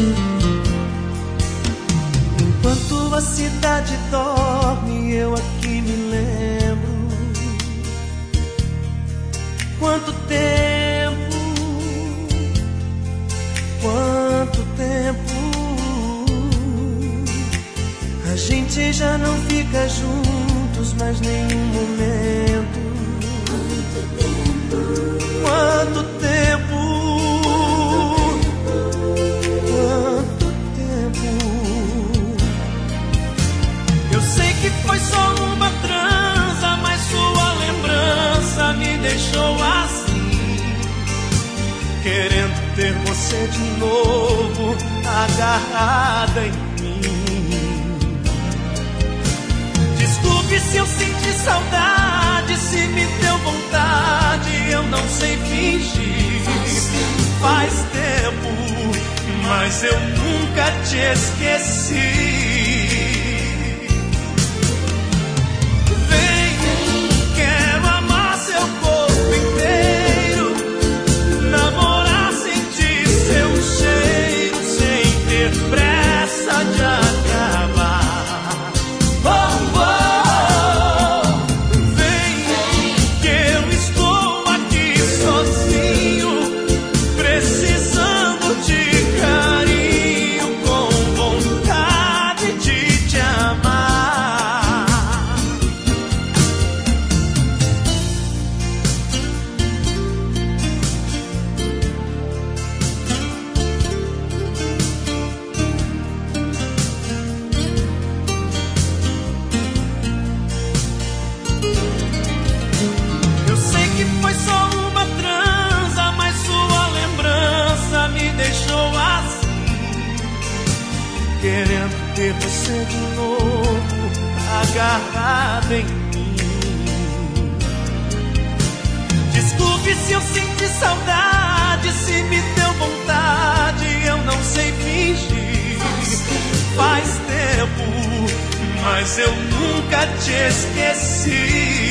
Enquanto a cidade dorme, eu aqui me lembro. Quanto tempo, quanto tempo. A gente já não fica juntos mais nenhum momento. Quanto tempo, quanto tempo. Eu sei que foi só uma transa, mas sua lembrança me deixou assim, querendo ter você de novo agarrada em mim. Desculpe se eu senti saudade, se me deu vontade, eu não sei fingir. Faz tempo, mas eu nunca te esqueci. Vem, quero amar seu corpo inteiro, namorar, sentir seu cheiro, sem ter pressa de acabar. Querendo ter você de novo agarrado em mim. Desculpe se eu senti saudade, se me deu vontade, eu não sei fingir. Faz tempo, mas eu nunca te esqueci.